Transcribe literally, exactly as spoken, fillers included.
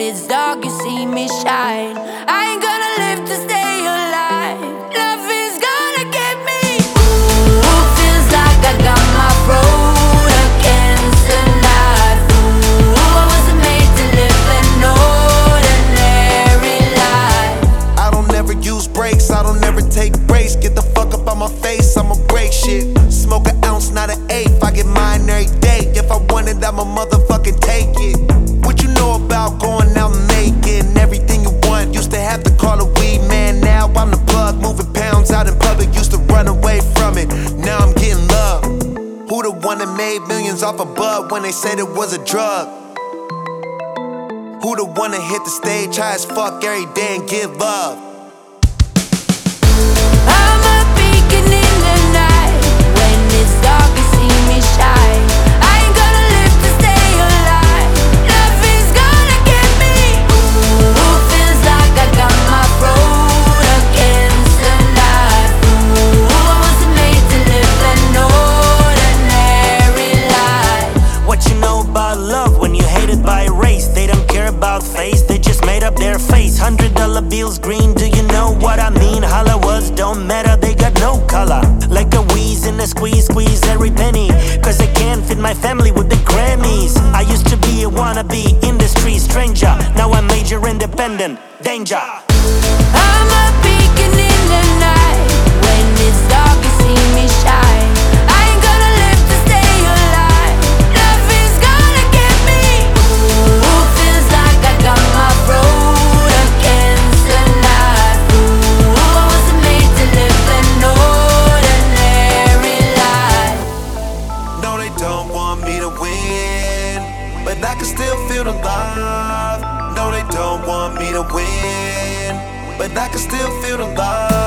it's dark, you see me shine. I ain't gonna live to stay alive. Love is gonna get me. Ooh, feels like I got my throat against the knife. Ooh, I wasn't made to live an ordinary life. I don't ever use brakes, I don't ever take breaks. Get the fuck up on my face, I'ma break shit. Smoke an ounce, not an eighth, I get mine every day. If I want it, I'ma motherfucking take it. What you know about going out and making everything you want? Used to have to call a weed man, now I'm the plug. Moving pounds out in public, used to run away from it. Now I'm getting love. Who the one that made millions off a bud when they said it was a drug? Who the one that hit the stage high as fuck every day and give love? I'm a beacon in the night. When it's dark, you see me shine. I ain't gonna live to stay alive. Love is gonna get me. Ooh, feels like I got my throat against the knife. Ooh, I wasn't made to live an ordinary life. What you know about love when you hated by race? They don't care about face, they just made up their face. Hundred dollar bills green, do you know what I mean? Holla words don't matter, they got no color. Like a wheeze in a squeeze, squeeze every penny, cause they can't fit my family with the Grammys. I used to be a wannabe industry stranger, now I'm major independent, danger. I'm a beacon in the night. When it's dark, you see me shine. I ain't gonna live to stay alive. Love is gonna get me. Ooh, feels like I got my throat against the knife. Ooh, I wasn't made to live an ordinary life. No, they don't want me to win, but I can still feel the love. No, they don't want me to win, but I can still feel the love.